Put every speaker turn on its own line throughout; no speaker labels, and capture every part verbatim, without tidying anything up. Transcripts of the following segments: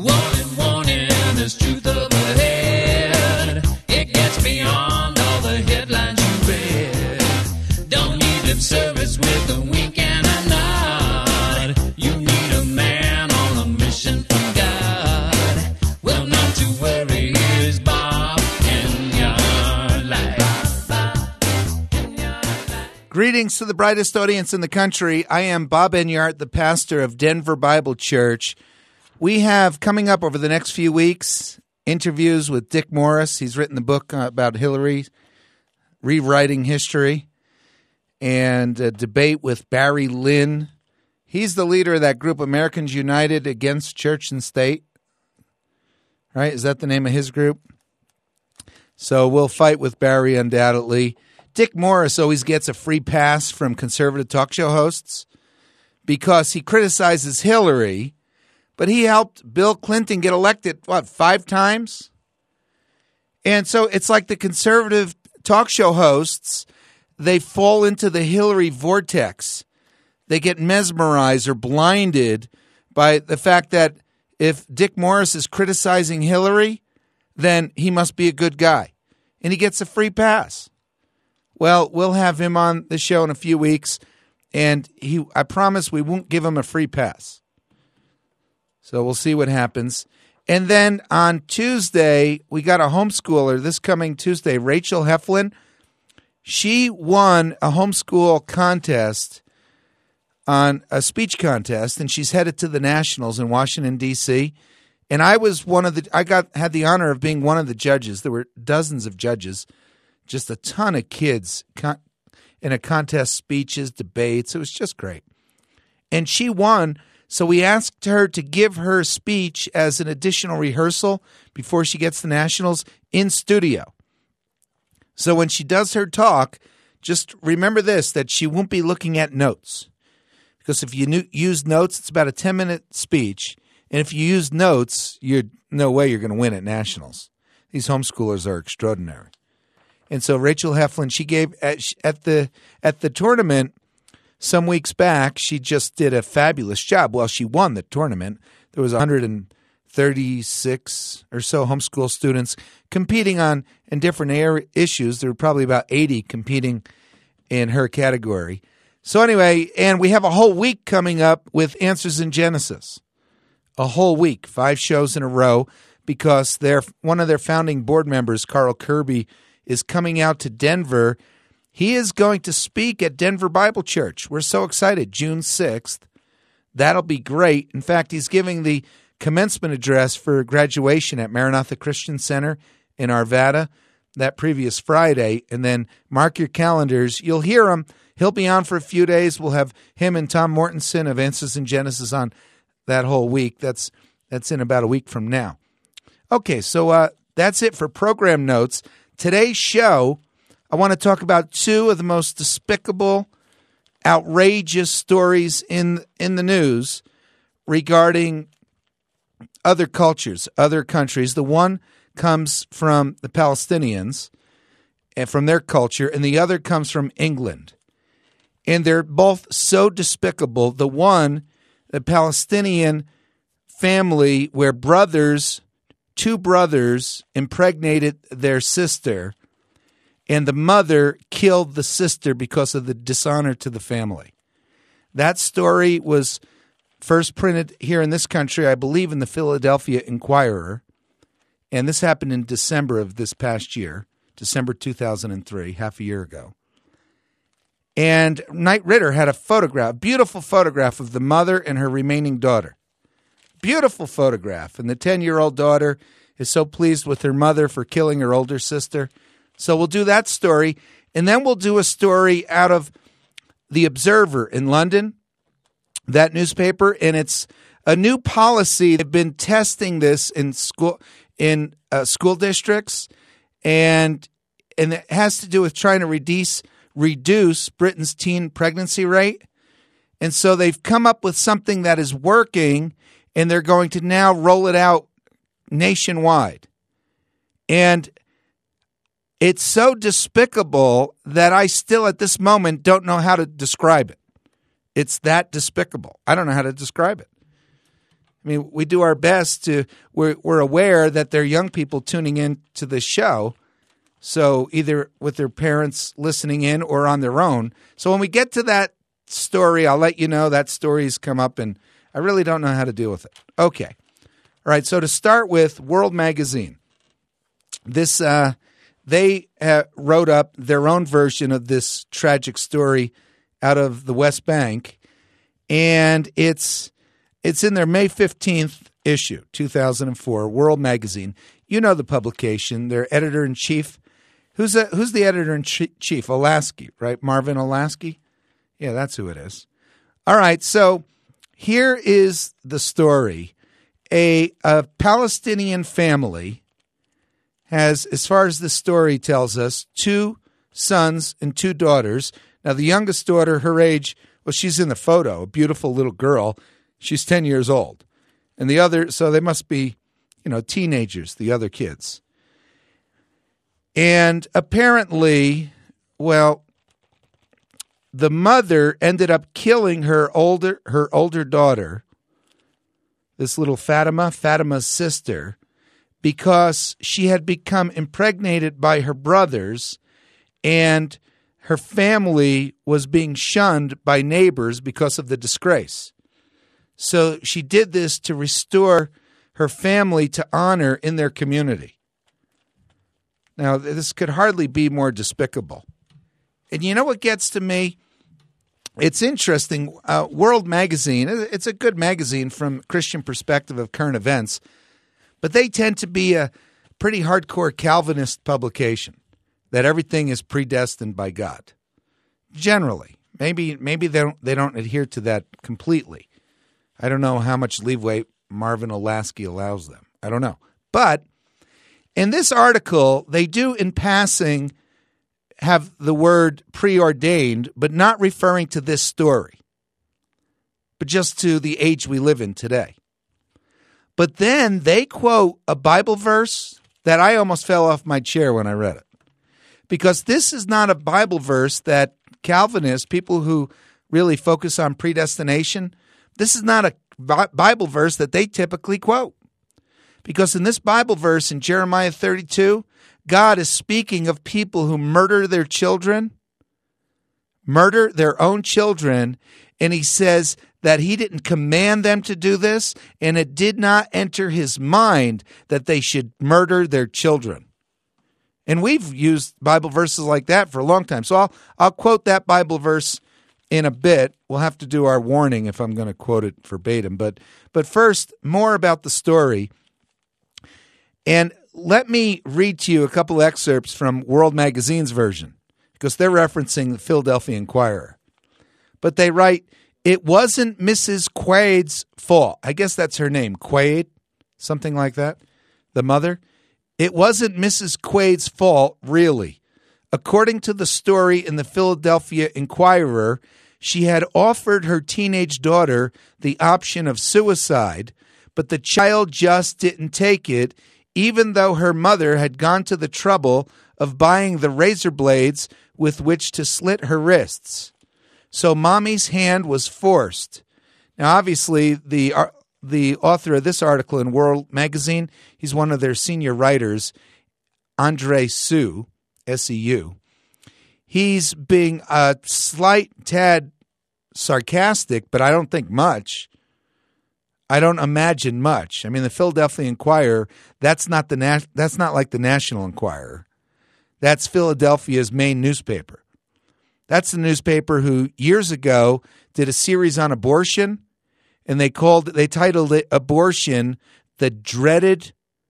Warning, warning, there's truth up ahead. It gets beyond all the headlines you read. Don't need lip service with a wink and a nod. You need a man on a mission from God. Well, not to worry, here's Bob Enyart Live.
Greetings to the brightest audience in the country. I am Bob Enyart, the pastor of Denver Bible Church. We have coming up over the next few weeks interviews with Dick Morris. He's written the book about Hillary, Rewriting History, and a debate with Barry Lynn. He's the leader of that group, Americans United Against Church and State. Right? Is that the name of his group? So we'll fight with Barry undoubtedly. Dick Morris always gets a free pass from conservative talk show hosts because he criticizes Hillary, but he helped Bill Clinton get elected, what, five times? And so it's like the conservative talk show hosts, they fall into the Hillary vortex. They get mesmerized or blinded by the fact that if Dick Morris is criticizing Hillary, then he must be a good guy, and he gets a free pass. Well, we'll have him on the show in a few weeks, and he I promise we won't give him a free pass. So we'll see what happens. And then on Tuesday, we got a homeschooler this coming Tuesday, Rachel Heflin. She won a homeschool contest on a speech contest, and she's headed to the Nationals in Washington, D C. And I was one of the I got had the honor of being one of the judges. There were dozens of judges, just a ton of kids con- in a contest, speeches, debates. It was just great. And she won. So we asked her to give her speech as an additional rehearsal before she gets to Nationals in studio. So when she does her talk, just remember this, that she won't be looking at notes. Because if you use notes, it's about a ten-minute speech. And if you use notes, you're no way you're going to win at Nationals. These homeschoolers are extraordinary. And so Rachel Heflin, she gave at, at the at the tournament some weeks back, she just did a fabulous job. Well, she won the tournament. There was one hundred thirty-six or so homeschool students competing on in different area, issues. There were probably about eighty competing in her category. So anyway, and we have a whole week coming up with Answers in Genesis. A whole week, five shows in a row, because their one of their founding board members, Carl Kirby, is coming out to Denver. He is going to speak at Denver Bible Church. We're so excited. June sixth. That'll be great. In fact, he's giving the commencement address for graduation at Maranatha Christian Center in Arvada that previous Friday. And then mark your calendars. You'll hear him. He'll be on for a few days. We'll have him and Tom Mortensen of Answers in Genesis on that whole week. That's that's in about a week from now. Okay, so uh, that's it for program notes. Today's show, I want to talk about two of the most despicable, outrageous stories in in the news regarding other cultures, other countries. The one comes from the Palestinians and from their culture, and the other comes from England. And they're both so despicable. The one, the Palestinian family where brothers, two brothers impregnated their sister, and the mother killed the sister because of the dishonor to the family. That story was first printed here in this country, I believe, in the Philadelphia Inquirer. And this happened in December of this past year, December two thousand three, half a year ago. And Knight Ridder had a photograph, beautiful photograph of the mother and her remaining daughter. Beautiful photograph. And the ten-year-old daughter is so pleased with her mother for killing her older sister. So we'll do that story, and then we'll do a story out of The Observer in London, that newspaper, and it's a new policy. They've been testing this in school in uh, school districts, and and it has to do with trying to reduce reduce Britain's teen pregnancy rate. And so they've come up with something that is working, and they're going to now roll it out nationwide. And it's so despicable that I still at this moment don't know how to describe it. It's that despicable. I don't know how to describe it. I mean, we do our best to, we're, we're aware that there are young people tuning in to the show, so either with their parents listening in or on their own. So when we get to that story, I'll let you know that story's come up, and I really don't know how to deal with it. Okay. All right, so to start with, World Magazine. This, uh, they uh, wrote up their own version of this tragic story out of the West Bank, and it's it's in their May fifteenth issue, two thousand four, World Magazine. You know the publication. Their editor-in-chief. Who's the, who's the editor-in-chief? Olasky, right? Marvin Olasky? Yeah, that's who it is. All right, so here is the story. A, a Palestinian family has, as far as the story tells us, two sons and two daughters. Now, the youngest daughter, her age, well, she's in the photo, a beautiful little girl. She's ten years old. And the other, so they must be, you know, teenagers, the other kids. And apparently, well, the mother ended up killing her older her older daughter, this little Fatima, Fatima's sister, because she had become impregnated by her brothers, and her family was being shunned by neighbors because of the disgrace. So she did this to restore her family to honor in their community. Now, this could hardly be more despicable. And you know what gets to me? It's interesting. Uh, World Magazine, it's a good magazine from Christian perspective of current events, but they tend to be a pretty hardcore Calvinist publication, that everything is predestined by God. Generally. Maybe maybe they don't, they don't adhere to that completely. I don't know how much leeway Marvin Olasky allows them. I don't know. But in this article, they do in passing have the word preordained, but not referring to this story, but just to the age we live in today. But then they quote a Bible verse that I almost fell off my chair when I read it. Because this is not a Bible verse that Calvinists, people who really focus on predestination, this is not a Bible verse that they typically quote. Because in this Bible verse in Jeremiah thirty-two, God is speaking of people who murder their children, murder their own children, and he says that he didn't command them to do this, and it did not enter his mind that they should murder their children. And we've used Bible verses like that for a long time. So I'll I'll quote that Bible verse in a bit. We'll have to do our warning if I'm going to quote it verbatim. But but first, more about the story. And let me read to you a couple excerpts from World Magazine's version, because they're referencing the Philadelphia Inquirer. But they write, it wasn't Missus Quaid's fault. I guess that's her name, Quaid, something like that, the mother. It wasn't Missus Quaid's fault, really. According to the story in the Philadelphia Inquirer, she had offered her teenage daughter the option of suicide, but the child just didn't take it, even though her mother had gone to the trouble of buying the razor blades with which to slit her wrists. So mommy's hand was forced. Now, obviously, the uh, the author of this article in World Magazine, he's one of their senior writers, Andre Seu, S E U. He's being a slight tad sarcastic, but I don't think much. I don't imagine much. I mean, the Philadelphia Inquirer, that's not the na- that's not like the National Enquirer. That's Philadelphia's main newspaper. That's the newspaper who years ago did a series on abortion, and they called they titled it "Abortion: The Dreaded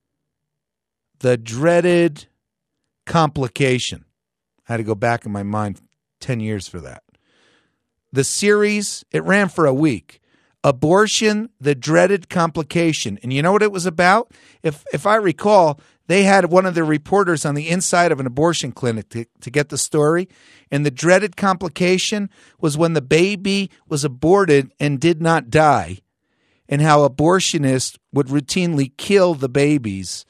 the Dreaded Complication." I had to go back in my mind ten years for that. The series, it ran for a week. Abortion, the Dreaded Complication. And you know what it was about? If if I recall, they had one of their reporters on the inside of an abortion clinic to, to get the story. And the dreaded complication was when the baby was aborted and did not die, and how abortionists would routinely kill the babies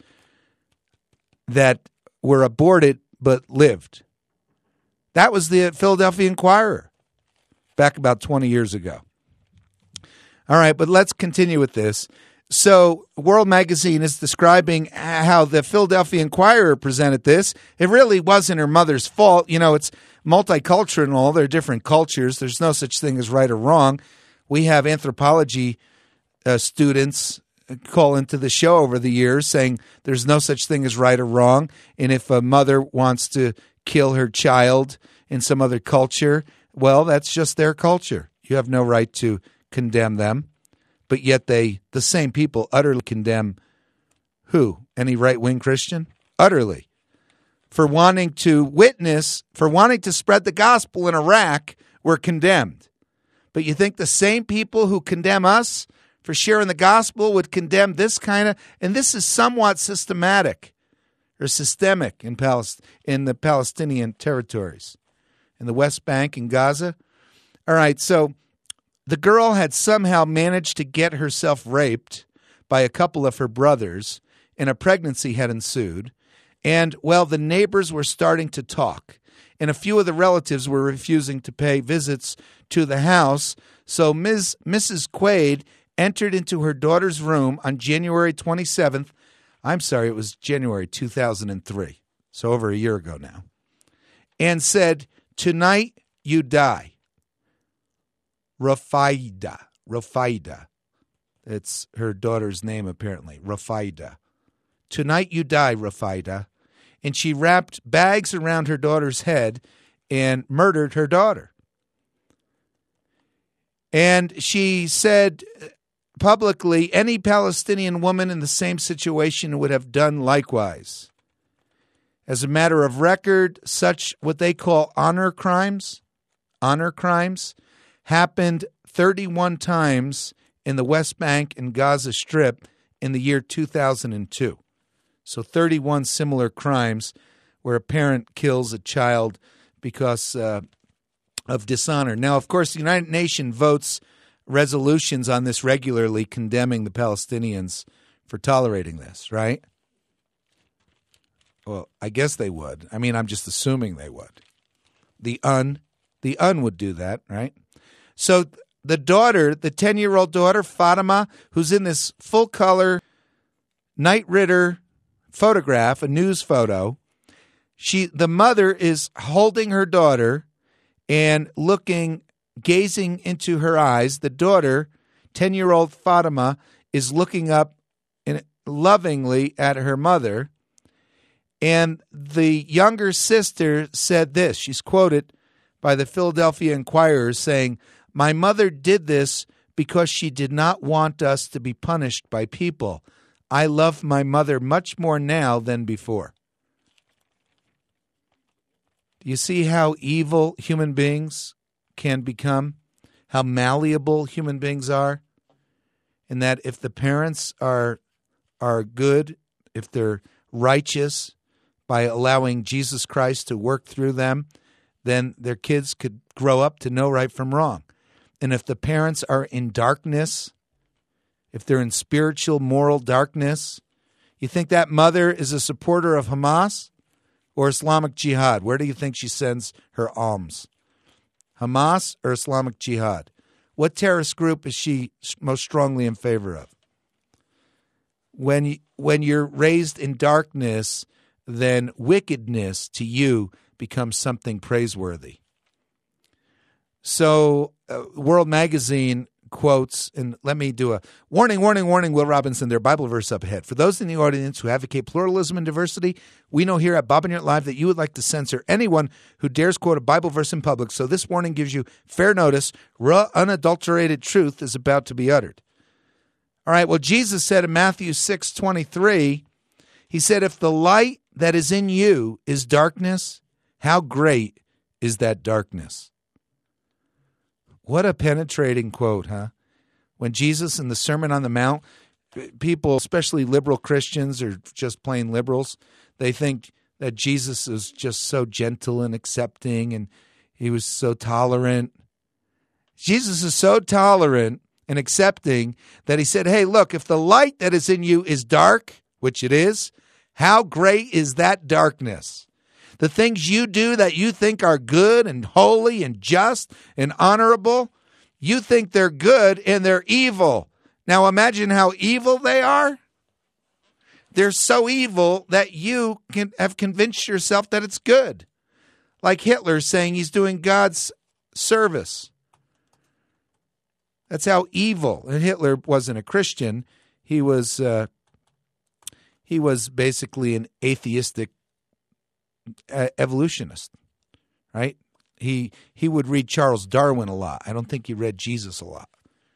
that were aborted but lived. That was the Philadelphia Inquirer back about twenty years ago. All right, but let's continue with this. So World Magazine is describing how the Philadelphia Inquirer presented this. It really wasn't her mother's fault. You know, it's multicultural and all. There are different cultures. There's no such thing as right or wrong. We have anthropology uh, students call into the show over the years saying there's no such thing as right or wrong. And if a mother wants to kill her child in some other culture, well, that's just their culture. You have no right to condemn them. But yet they, the same people, utterly condemn who? Any right-wing Christian? Utterly. For wanting to witness, for wanting to spread the gospel in Iraq, were condemned. But you think the same people who condemn us for sharing the gospel would condemn this kind of, and this is somewhat systematic or systemic in Palest- in the Palestinian territories, in the West Bank and Gaza. All right, so the girl had somehow managed to get herself raped by a couple of her brothers, and a pregnancy had ensued. And, well, the neighbors were starting to talk, and a few of the relatives were refusing to pay visits to the house. So Miz Missus Quaid entered into her daughter's room on January twenty-seventh. I'm sorry, it was January two thousand three, so over a year ago now, and said, "Tonight you die." Rafaida, Rafaida. It's her daughter's name, apparently, Rafaida. "Tonight you die, Rafaida." And she wrapped bags around her daughter's head and murdered her daughter. And she said publicly, any Palestinian woman in the same situation would have done likewise. As a matter of record, such what they call honor crimes, honor crimes, happened thirty-one times in the West Bank and Gaza Strip in the year two thousand two. So thirty-one similar crimes where a parent kills a child because uh, of dishonor. Now, of course, the United Nations votes resolutions on this regularly, condemning the Palestinians for tolerating this, right? Well, I guess they would. I mean, I'm just assuming they would. The U N, the U N would do that, right? So the daughter, the ten-year-old daughter, Fatima, who's in this full-color Knight Ridder photograph, a news photo, she, the mother is holding her daughter and looking, gazing into her eyes. The daughter, ten-year-old Fatima, is looking up in, lovingly at her mother. And the younger sister said this. She's quoted by the Philadelphia Inquirer saying, "My mother did this because she did not want us to be punished by people. I love my mother much more now than before." Do you see how evil human beings can become? How malleable human beings are? And that if the parents are are good, if they're righteous by allowing Jesus Christ to work through them, then their kids could grow up to know right from wrong. And if the parents are in darkness, if they're in spiritual, moral darkness, you think that mother is a supporter of Hamas or Islamic Jihad? Where do you think she sends her alms? Hamas or Islamic Jihad? What terrorist group is she most strongly in favor of? When, when you're raised in darkness, then wickedness to you becomes something praiseworthy. So uh, World Magazine quotes, and let me do a warning, warning, warning, Will Robinson, their Bible verse up ahead. For those in the audience who advocate pluralism and diversity, we know here at Bob and Yurt Live that you would like to censor anyone who dares quote a Bible verse in public. So this warning gives you fair notice. Raw, unadulterated truth is about to be uttered. All right, well, Jesus said in Matthew six twenty-three, he said, if the light that is in you is darkness, how great is that darkness? What a penetrating quote, huh? When Jesus in the Sermon on the Mount, people, especially liberal Christians or just plain liberals, they think that Jesus is just so gentle and accepting and he was so tolerant. Jesus is so tolerant and accepting that he said, hey, look, if the light that is in you is dark, which it is, how great is that darkness? The things you do that you think are good and holy and just and honorable, you think they're good and they're evil. Now imagine how evil they are. They're so evil that you can have convinced yourself that it's good. Like Hitler saying he's doing God's service. That's how evil. And Hitler wasn't a Christian. He was uh, he was basically an atheistic uh, evolutionist, right? He he would read Charles Darwin a lot. I don't think he read Jesus a lot.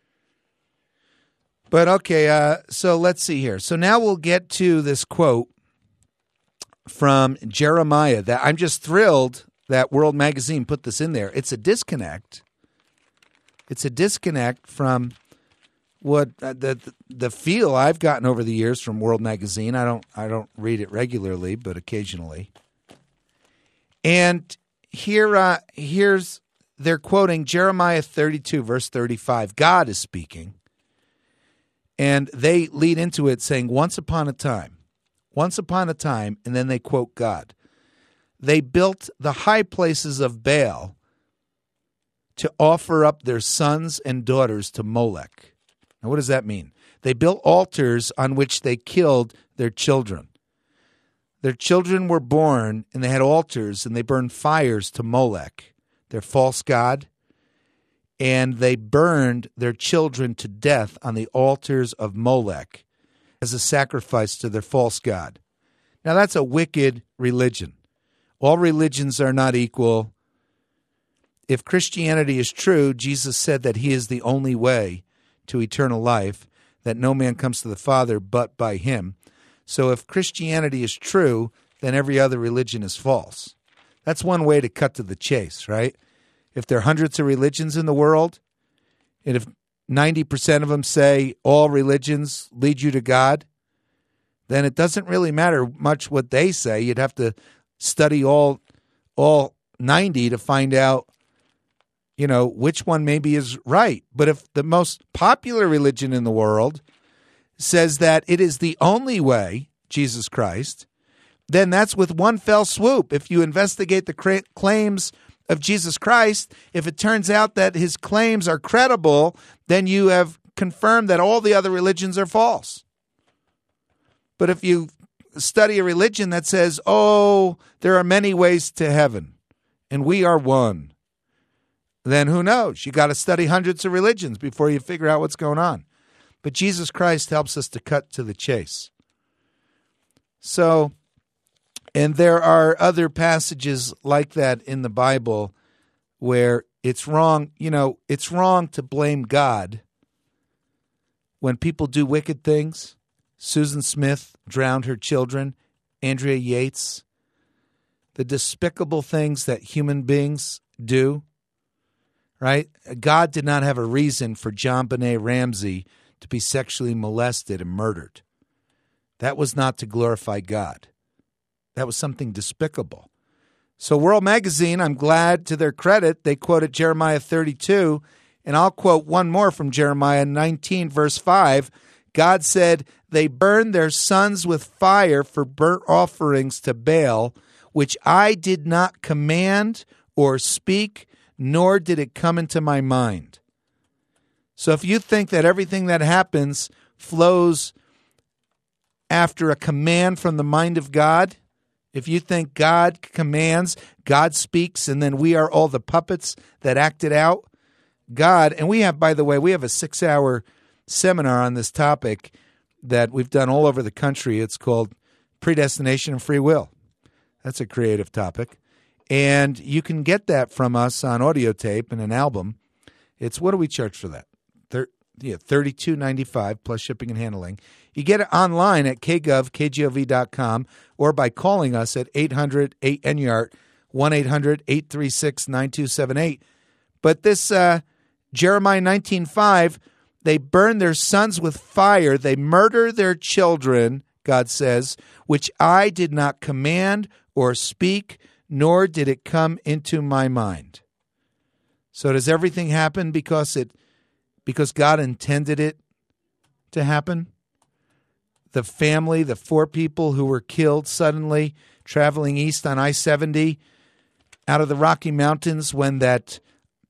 But okay, uh, so let's see here. So now we'll get to this quote from Jeremiah that I'm just thrilled that World Magazine put this in there. It's a disconnect. It's a disconnect from what uh, the the feel I've gotten over the years from World Magazine. I don't I don't read it regularly, but occasionally. And here uh, here's they're quoting Jeremiah thirty-two, verse thirty-five. God is speaking. And they lead into it saying, once upon a time, once upon a time, and then they quote God. They built the high places of Baal to offer up their sons and daughters to Molech. Now, what does that mean? They built altars on which they killed their children. Their children were born, and they had altars, and they burned fires to Molech, their false god. And they burned their children to death on the altars of Molech as a sacrifice to their false god. Now, that's a wicked religion. All religions are not equal. If Christianity is true, Jesus said that he is the only way to eternal life, that no man comes to the Father but by him. So if Christianity is true, then every other religion is false. That's one way to cut to the chase, right? If there are hundreds of religions in the world, and if ninety percent of them say all religions lead you to God, then it doesn't really matter much what they say. You'd have to study all all ninety to find out, you know, which one maybe is right. But if the most popular religion in the world says that it is the only way, Jesus Christ, then that's with one fell swoop. If you investigate the cra- claims of Jesus Christ, if it turns out that his claims are credible, then you have confirmed that all the other religions are false. But if you study a religion that says, oh, there are many ways to heaven, and we are one, then who knows? You got to study hundreds of religions before you figure out what's going on. But Jesus Christ helps us to cut to the chase. So, and there are other passages like that in the Bible where it's wrong, you know, it's wrong to blame God when people do wicked things. Susan Smith drowned her children, Andrea Yates, the despicable things that human beings do, right? God did not have a reason for John Benet Ramsey to be sexually molested and murdered. That was not to glorify God. That was something despicable. So World Magazine, I'm glad to their credit, they quoted Jeremiah thirty-two, and I'll quote one more from Jeremiah nineteen, verse five. God said, they burned their sons with fire for burnt offerings to Baal, which I did not command or speak, nor did it come into my mind. So if you think that everything that happens flows after a command from the mind of God, if you think God commands, God speaks, and then we are all the puppets that act it out, God, and we have, by the way, we have a six-hour seminar on this topic that we've done all over the country. It's called Predestination and Free Will. That's a creative topic. And you can get that from us on audio tape and an album. It's, what do we charge for that? Thir- yeah, thirty-two ninety-five plus shipping and handling. You get it online at k gov k g o v dot com or by calling us at eight hundred eight N Y A R T, one eight hundred eight three six nine two seven eight. But this uh, Jeremiah nineteen five, they burn their sons with fire. They murder their children, God says, which I did not command or speak, nor did it come into my mind. So does everything happen because it because God intended it to happen? The family, the four people who were killed suddenly traveling east on I seventy out of the Rocky Mountains when that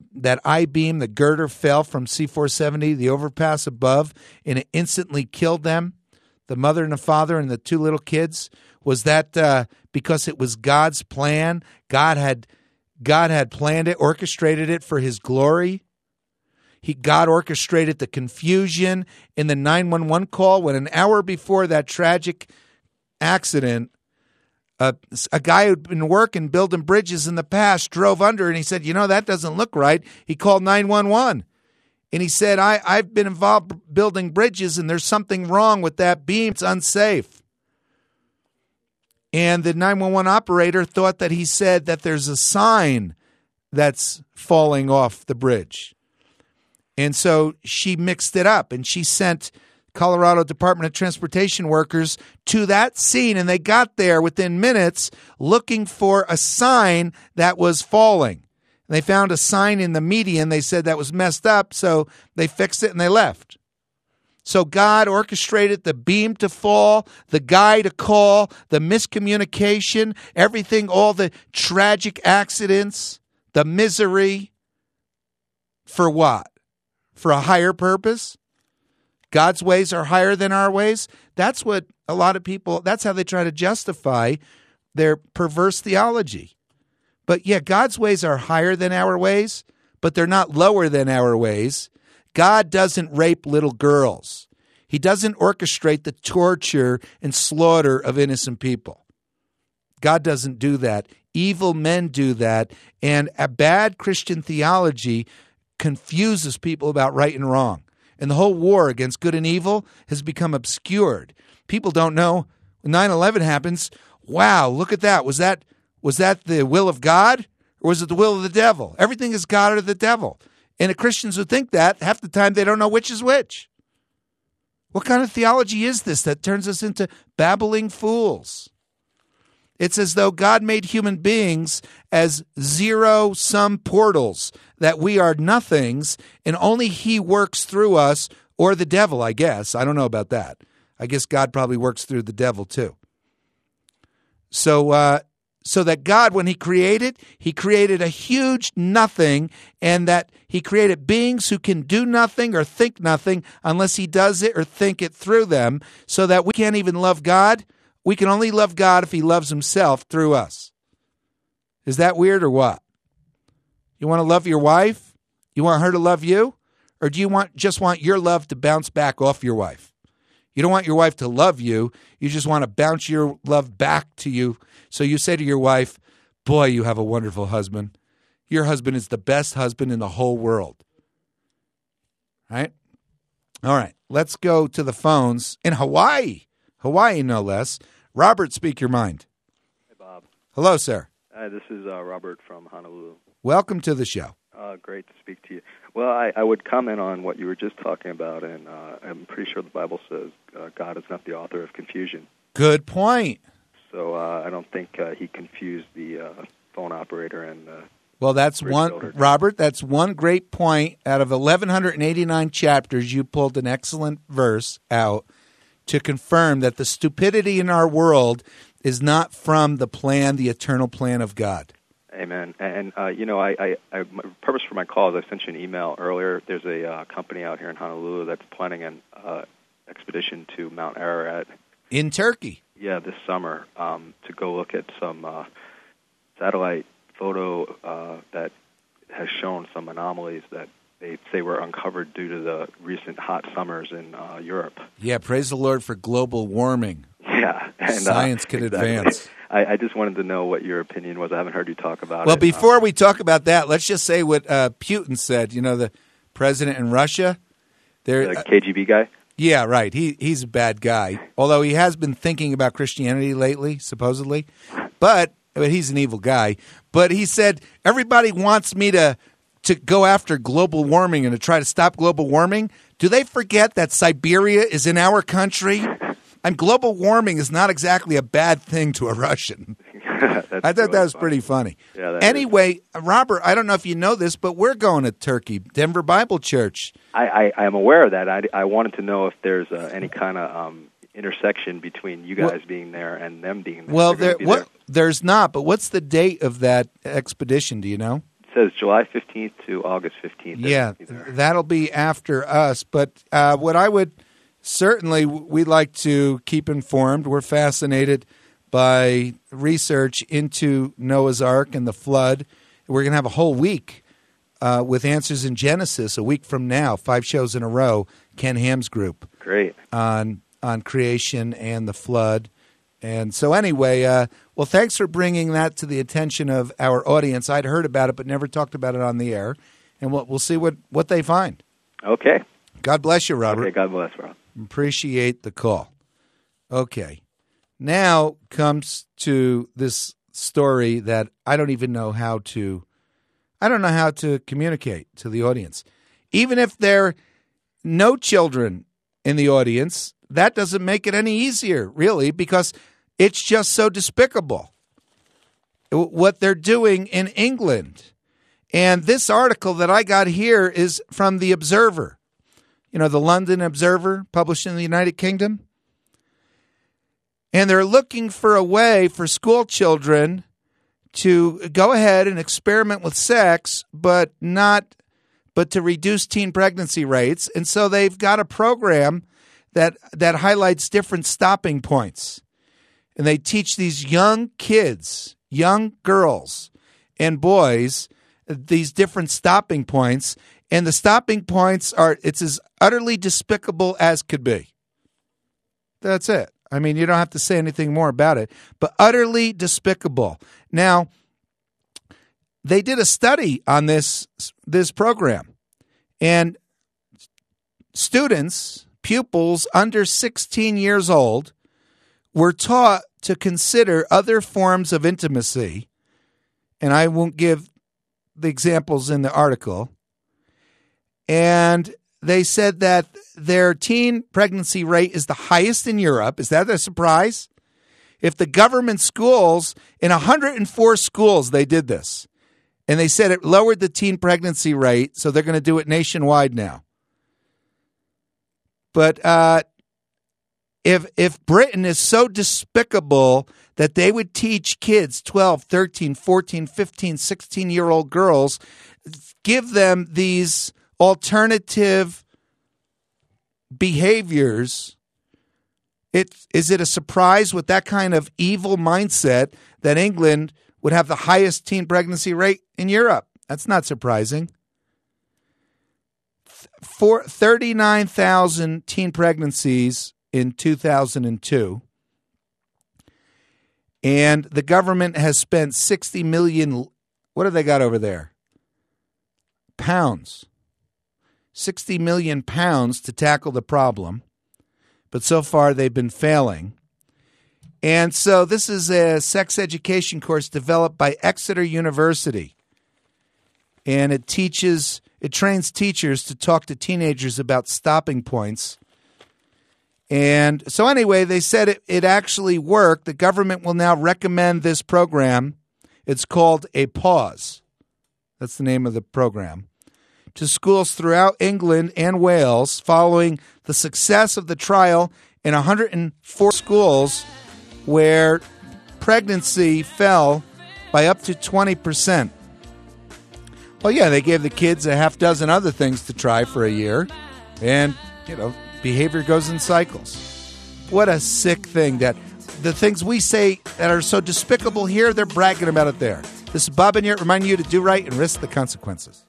that I-beam, the girder fell from C four seventy, the overpass above, and it instantly killed them, the mother and the father and the two little kids? Was that uh, because it was God's plan? God had God had planned it, orchestrated it for his glory? He God orchestrated the confusion in the nine one one call when an hour before that tragic accident, uh, a guy who'd been working building bridges in the past drove under, and he said, you know, that doesn't look right. He called nine one one, and he said, I, I've been involved building bridges, and there's something wrong with that beam. It's unsafe. And the nine one one operator thought that he said that there's a sign that's falling off the bridge. And so she mixed it up, and she sent Colorado Department of Transportation workers to that scene, and they got there within minutes looking for a sign that was falling. And they found a sign in the median. They said that was messed up, so they fixed it and they left. So God orchestrated the beam to fall, the guy to call, the miscommunication, everything, all the tragic accidents, the misery. For what? For a higher purpose? God's ways are higher than our ways? That's what a lot of people, that's how they try to justify their perverse theology. But yeah, God's ways are higher than our ways, but they're not lower than our ways. God doesn't rape little girls. He doesn't orchestrate the torture and slaughter of innocent people. God doesn't do that. Evil men do that, and a bad Christian theology confuses people about right and wrong. And the whole war against good and evil has become obscured. People don't know when nine eleven happens, wow, look at that. Was that was that the will of God or was it the will of the devil? Everything is God or the devil. And the Christians who think that, half the time they don't know which is which. What kind of theology is this that turns us into babbling fools? It's as though God made human beings as zero-sum portals, that we are nothings, and only he works through us, or the devil, I guess. I don't know about that. I guess God probably works through the devil, too. So, uh, so that God, when he created, he created a huge nothing, and that he created beings who can do nothing or think nothing unless he does it or think it through them, so that we can't even love God. We can only love God if he loves himself through us. Is that weird or what? You want to love your wife? You want her to love you? Or do you want just want your love to bounce back off your wife? You don't want your wife to love you. You just want to bounce your love back to you. So you say to your wife, boy, you have a wonderful husband. Your husband is the best husband in the whole world. Right? All right. Let's go to the phones in Hawaii. Hawaii, no less. Robert, speak your mind.
Hey, Bob.
Hello, sir.
Hi, this is uh, Robert from Honolulu.
Welcome to the show.
Uh, great to speak to you. Well, I, I would comment on what you were just talking about, and uh, I'm pretty sure the Bible says uh, God is not the author of confusion.
Good point.
So uh, I don't think uh, he confused the uh, phone operator and uh,
Well, that's
bridge
one,
builder.
Robert, that's one great point. Out of eleven eighty-nine chapters, you pulled an excellent verse out to confirm that the stupidity in our world is not from the plan, the eternal plan of God.
Amen. And, uh, you know, I, I, I, my purpose for my call is I sent you an email earlier. There's a uh, company out here in Honolulu that's planning an uh, expedition to Mount Ararat.
In Turkey.
Yeah, this summer, um, to go look at some uh, satellite photo uh, that has shown some anomalies that they say were uncovered due to the recent hot summers in uh, Europe.
Yeah, praise the Lord for global warming.
Yeah. And,
Science
uh,
can
exactly.
advance.
I, I just wanted to know what your opinion was. I haven't heard you talk about
Well,
it.
before
Um,
we talk about that, let's just say what uh, Putin said, you know, the president in Russia. They're,
the K G B guy?
Yeah, right. He He's a bad guy, although he has been thinking about Christianity lately, supposedly. But, but he's an evil guy. But he said, everybody wants me to to go after global warming and to try to stop global warming. Do they forget that Siberia is in our country? And global warming is not exactly a bad thing to a Russian. I thought
really
that was
funny.
pretty funny.
Yeah, that
Anyway, Robert, I don't know if you know this, but we're going to Turkey, Denver Bible Church.
I, I, I am aware of that. I, I wanted to know if there's uh, any kind of um, intersection between you guys
Well-
being there and them being there.
Well,
They're
there,
gonna be
what,
there
there's not, but what's the date of that expedition? Do you know?
says July fifteenth to August fifteenth.
Yeah, that'll be after us. But uh, what I would certainly, we'd like to keep informed. We're fascinated by research into Noah's Ark and the flood. We're going to have a whole week uh, with Answers in Genesis, a week from now, five shows in a row, Ken Ham's group.
Great.
On, on creation and the flood. And so anyway, uh, well, thanks for bringing that to the attention of our audience. I'd heard about it but never talked about it on the air. And we'll, we'll see what, what they find.
Okay.
God bless you, Robert.
Okay, God bless, Rob.
Appreciate the call. Okay. Now comes to this story that I don't even know how to, I don't know how to communicate to the audience. Even if there are no children in the audience, that doesn't make it any easier, really, because it's just so despicable what they're doing in England. And this article that I got here is from The Observer, you know, the London Observer, published in the United Kingdom. And they're looking for a way for school children to go ahead and experiment with sex, but not, but to reduce teen pregnancy rates. And so they've got a program that that highlights different stopping points. And they teach these young kids, young girls and boys, these different stopping points. And the stopping points are, it's as utterly despicable as could be. That's it. I mean, you don't have to say anything more about it, but utterly despicable. Now, they did a study on this, this program, and students, pupils under sixteen years old were taught to consider other forms of intimacy, and I won't give the examples in the article, and they said that their teen pregnancy rate is the highest in Europe. Is that a surprise? If the government schools, in one hundred four schools, they did this. And they said it lowered the teen pregnancy rate, so they're going to do it nationwide now. But uh, if if Britain is so despicable that they would teach kids, twelve, thirteen, fourteen, fifteen, sixteen-year-old girls, give them these alternative behaviors, it, is it a surprise with that kind of evil mindset that England would have the highest teen pregnancy rate in Europe? That's not surprising. For thirty-nine thousand teen pregnancies in two thousand two. And the government has spent sixty million, what have they got over there? Pounds. sixty million pounds to tackle the problem. But so far they've been failing. And so this is a sex education course developed by Exeter University. And it teaches, it trains teachers to talk to teenagers about stopping points. And so anyway, they said it, it actually worked. The government will now recommend this program. It's called A Pause. That's the name of the program. To schools throughout England and Wales following the success of the trial in one hundred four schools where pregnancy fell by up to twenty percent. Well, yeah, they gave the kids a half dozen other things to try for a year, and, you know, behavior goes in cycles. What a sick thing that the things we say that are so despicable here, they're bragging about it there. This is Bob and Yurt reminding you to do right and risk the consequences.